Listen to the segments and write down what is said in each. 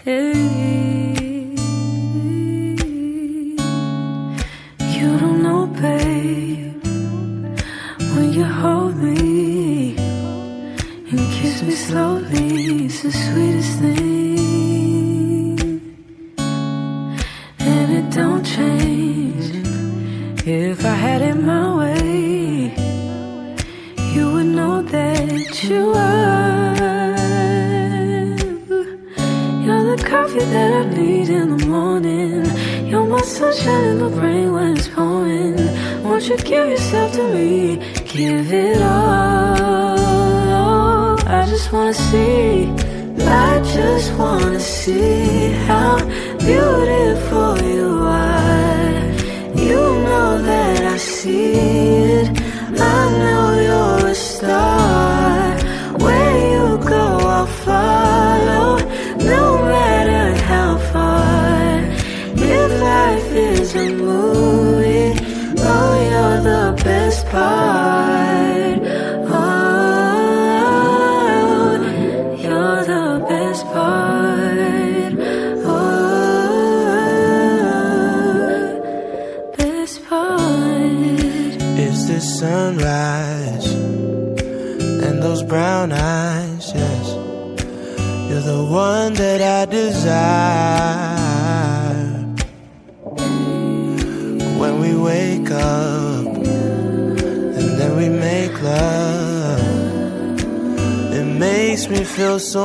You don't know, babe, when you hold me and kiss me slowly, it's the sweetest thing. And it don't change. If I had it my way, you would know that you are. You're the coffee that I need in the morning. You're my sunshine in the rain when it's pouring. Won't you give yourself to me? Give it all. I just wanna see. I just wanna see how beautiful you are. You know that I see it. I know you're a star. Where you go, I'll follow, no matter how far. If life is a movie, oh, you're the best part. Oh, you're the best part. Oh, best part. Is this sunrise and those brown eyes? Yes, you're the one that I desire. When we wake up and then we make love, it makes me feel so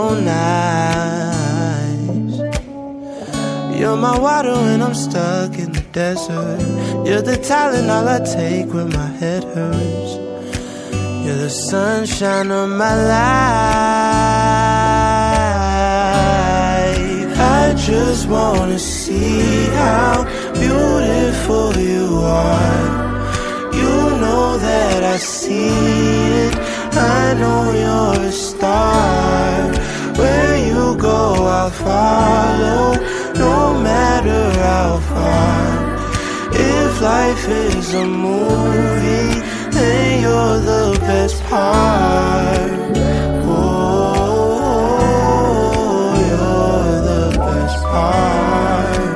nice. You're my water when I'm stuck in the desert. You're the Tylenol I take when my head hurts. You're the sunshine of my life. I just wanna see how beautiful you are. You know that I see it. I know you're a star. Where you go, I'll follow, no matter how far. If life is a movie, then you're the best part. Oh, you're the best part.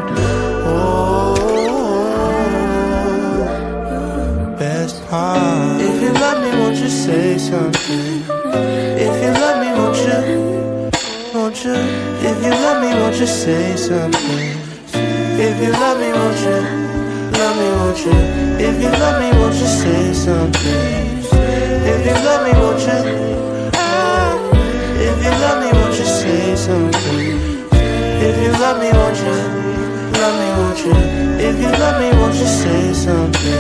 If you love me, won't you say something? If you love me, won't you? Won't you? If you love me, won't you say something? If you love me, won't you? Love me, won't you? If you love me, won't you say something? If you love me, won't you? If you love me, won't you say something? If you love me, won't you? Love me, won't you? If you love me, won't you say something?